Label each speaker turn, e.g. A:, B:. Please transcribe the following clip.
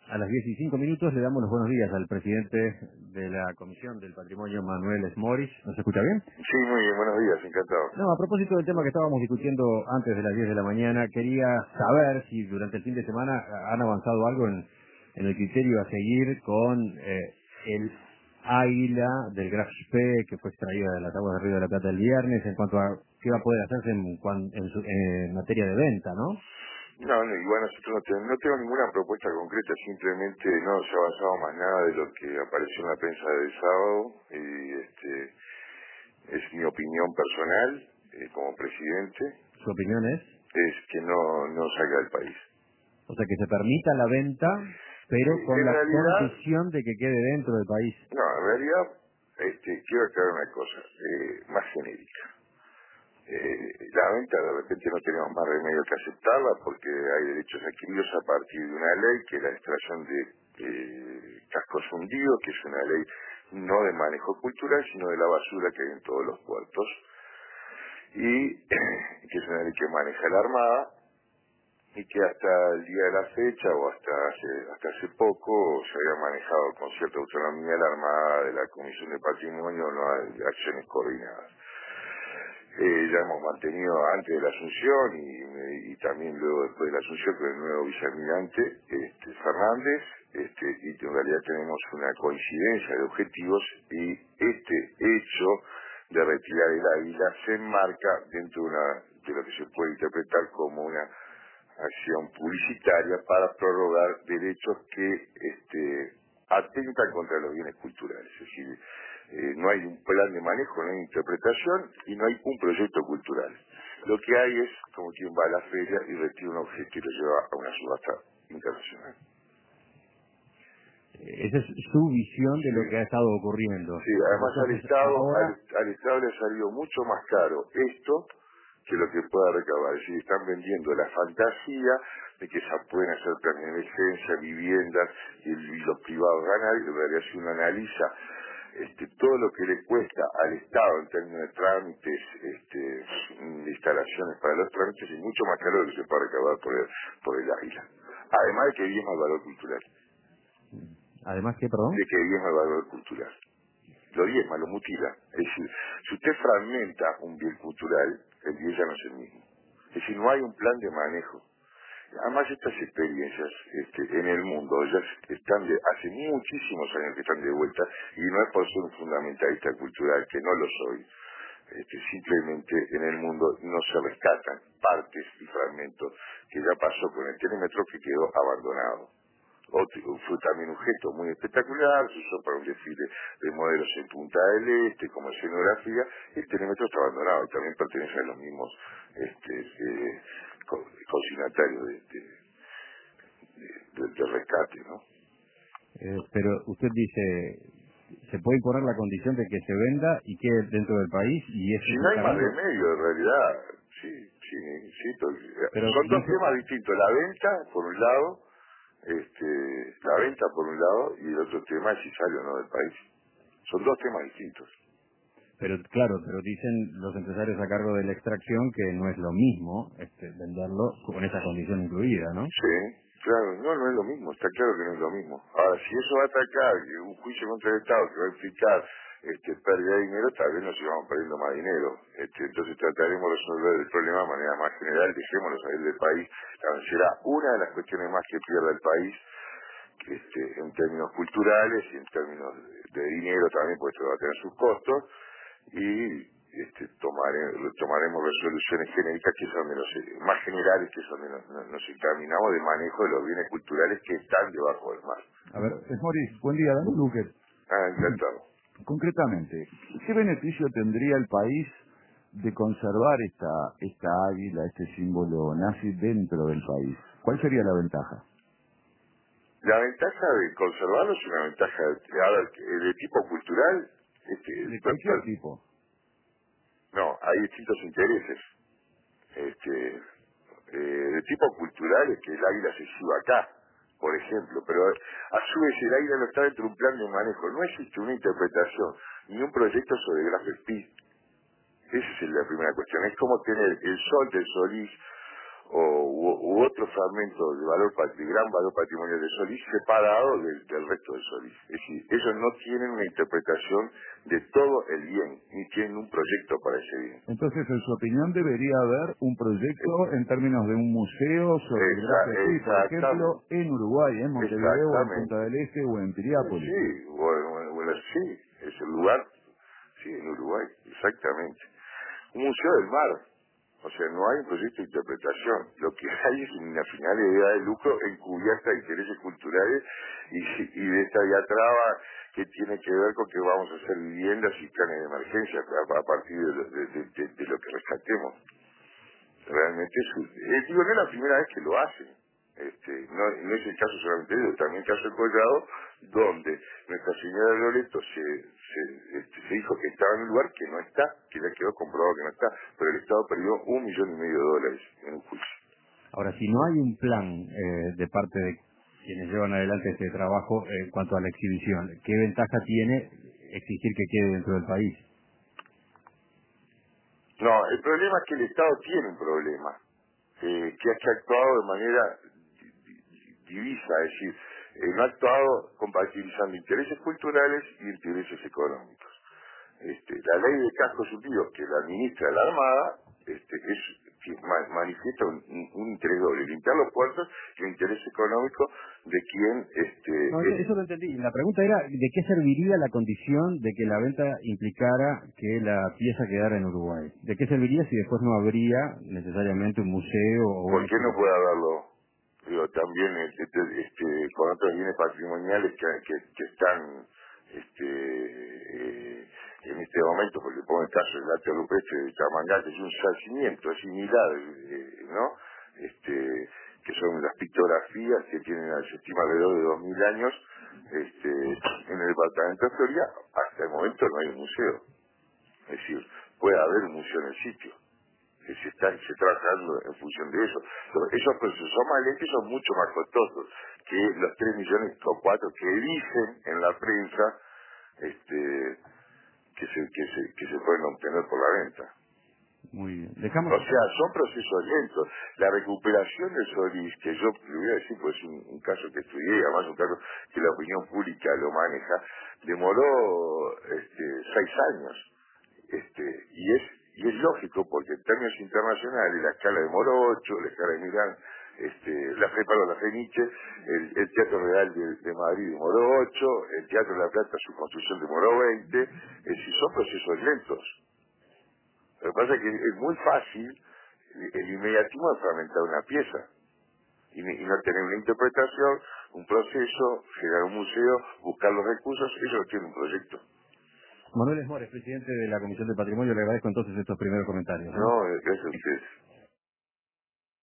A: A las 10:05 le damos los buenos días al presidente de la Comisión del Patrimonio, Manuel Smoris. ¿Nos escucha bien?
B: Sí, muy bien, buenos días, encantado.
A: No, a propósito del tema que estábamos discutiendo antes de las 10 de la mañana, quería saber si durante el fin de semana han avanzado algo en el criterio a seguir con el águila del Graf Spee que fue extraída de las aguas del Río de la Plata el viernes, en cuanto a qué va a poder hacerse en materia de venta, ¿no?
B: No, igual nosotros no tengo ninguna propuesta concreta, simplemente no se ha avanzado más nada de lo que apareció en la prensa del sábado y es mi opinión personal como presidente,
A: ¿Su opinión es?
B: es que no salga del país.
A: O sea, que se permita la venta, pero con
B: En
A: la
B: realidad,
A: condición de que quede dentro del país.
B: no, en realidad quiero aclarar una cosa más genérica. La venta de repente no tenemos más remedio que aceptarla porque hay derechos adquiridos a partir de una ley que es la extracción de cascos hundidos, que es una ley no de manejo cultural, sino de la basura que hay en todos los puertos, y que es una ley que maneja la Armada, y que hasta el día de la fecha, o hasta hace poco, se había manejado con cierta autonomía la Armada de la Comisión de Patrimonio, no hay acciones coordinadas. Ya hemos mantenido antes de la Asunción y también luego después de la Asunción con el nuevo vicealmirante Fernández, y en realidad tenemos una coincidencia de objetivos y este hecho de retirar el águila se enmarca dentro de lo que se puede interpretar como una acción publicitaria para prorrogar derechos que atentan contra los bienes culturales. Es decir, no hay un plan de manejo, no hay interpretación y no hay un proyecto cultural. Lo que hay es como quien va a la feria y retira un objeto y lo lleva a una subasta internacional.
A: Esa es su visión de lo
B: Sí,
A: que ha estado ocurriendo.
B: sí, además
A: Entonces, ahora,
B: al Estado le salió mucho más caro esto que lo que pueda recaudar. Es decir, están vendiendo la fantasía de que se pueden hacer planes de emergencia, viviendas y los privados ganan, y en realidad si uno analiza todo lo que le cuesta al Estado en términos de trámites, de instalaciones para los trámites, es mucho más caro de lo que se puede recaudar por el águila. Además de que diezma el valor cultural,
A: además, ¿qué, perdón?
B: de que diezma el valor cultural. Lo diezma, lo mutila. Es decir, si usted fragmenta un bien cultural, el bien ya no es el mismo. Es decir, no hay un plan de manejo. Además, estas experiencias en el mundo ya están hace muchísimos años que están de vuelta y no es por ser un fundamentalista cultural, que no lo soy. Simplemente en el mundo no se rescatan partes y fragmentos que ya pasó con el telémetro que quedó abandonado. Fue también un gesto muy espectacular, se usó para un desfile de modelos en Punta del Este, como escenografía, y el telémetro está abandonado y también pertenece a los mismos consignatarios de rescate, ¿no?
A: Pero usted dice, se puede imponer la condición de que se venda y quede dentro del país, y eso
B: Si
A: se
B: no hay
A: está
B: más
A: viendo.
B: remedio, en realidad,
A: Pero
B: son
A: no
B: dos
A: se...
B: temas distintos, la venta, por un lado, la venta por un lado, y el otro tema es si sale o no del país. Son dos temas distintos.
A: Pero claro, pero dicen los empresarios a cargo de la extracción que no es lo mismo venderlo con esa condición incluida, ¿no?
B: Sí, claro, no es lo mismo, está claro que no es lo mismo. Ahora, si eso va a atacar un juicio contra el Estado que va a implicar pérdida de dinero, tal vez nos sigamos perdiendo más dinero. Entonces trataremos de resolver el problema de manera más general, dejémoslo salir del país. Claro, será una de las cuestiones más que pierda el país, en términos culturales y en términos de dinero también, pues esto va a tener sus costos, y tomaremos resoluciones genéricas que son más generales, que son nos encaminamos de manejo de los bienes culturales que están debajo del mar.
C: A ver, Moris, buen día, Daniel Luque.
B: Encantado.
C: Concretamente, ¿qué beneficio tendría el país de conservar esta águila, este símbolo nazi dentro del país? ¿Cuál sería la ventaja?
B: La ventaja de conservarlo es una ventaja de tipo cultural.
C: De cualquier tipo.
B: No, hay distintos intereses. De tipo cultural es que el águila se suba acá, por ejemplo, pero a su vez el águila no está dentro de un plan de manejo, no existe una interpretación ni un proyecto sobre Graf Spee. Esa es la primera cuestión, es como tener el sol del Solís u otro fragmento de de gran valor patrimonial de Solís separado del resto de Solís. Es decir, ellos no tienen una interpretación de todo el bien, ni tienen un proyecto para ese bien.
C: Entonces, en su opinión, debería haber un proyecto en términos de un museo sobre gracia así, por ejemplo, en Uruguay, en Montevideo, o en Punta del Este, o en Piriápolis.
B: Sí, bueno, sí, es el lugar, sí, en Uruguay, exactamente. Un museo del mar. O sea, no hay un proyecto de interpretación. Lo que hay es una finalidad de lucro encubierta de intereses culturales y de esta diatraba que tiene que ver con que vamos a hacer viviendas y planes de emergencia a partir de lo que rescatemos. Realmente digo, no es la primera vez que lo hacen. No es el caso solamente de ellos, también el caso de Collado, donde Nuestra Señora de Loreto se dijo que estaba en un lugar que no está, que ya quedó comprobado que no está, pero el Estado perdió $1,5 millones en un juicio.
A: Ahora, si no hay un plan de parte de quienes llevan adelante este trabajo en cuanto a la exhibición, ¿qué ventaja tiene exigir que quede dentro del país?
B: No, el problema es que el Estado tiene un problema, que ha actuado de manera divisa, es decir, no ha actuado compatibilizando intereses culturales y intereses económicos. La ley de cascos suplidos que la administra la Armada manifiesta un interés doble, limpiar los puertos y un interés económico de quien...
A: No, eso lo entendí. La pregunta era, ¿de qué serviría la condición de que la venta implicara que la pieza quedara en Uruguay? ¿De qué serviría si después no habría necesariamente un museo o
B: ¿Por qué no puede haberlo? Digo, también con otros bienes patrimoniales que están en este momento, porque pongo el caso del arte rupestre de Camangá, que es un yacimiento similar, ¿no? Que son las pictografías que tienen, se estima, alrededor de 2.000 años, en el departamento de Florida. Hasta el momento no hay un museo. Es decir, puede haber un museo en el sitio, que se está trabajando en función de eso. Pero esos procesos son más lentos y son mucho más costosos que los 3 millones o 4 que dicen en la prensa que se pueden obtener por la venta.
A: Muy bien. Dejamos...
B: O sea, son procesos lentos. La recuperación de Solís, que yo le voy a decir, pues un caso que estudié, además un caso que la opinión pública lo maneja, demoró 6 años. Y es lógico, porque en términos internacionales, la escala de Morocho, la escala de Milán, la Feniche, el Teatro Real de Madrid demoró 8, el Teatro de la Plata, su construcción demoró 20, es decir, son procesos lentos. Lo que pasa es que es muy fácil el inmediatismo de fragmentar una pieza y no tener una interpretación, un proceso, generar un museo, buscar los recursos, eso tiene un proyecto.
A: Manuel Esmores, presidente de la Comisión de Patrimonio, le agradezco entonces estos primeros comentarios.
B: No, gracias a ustedes.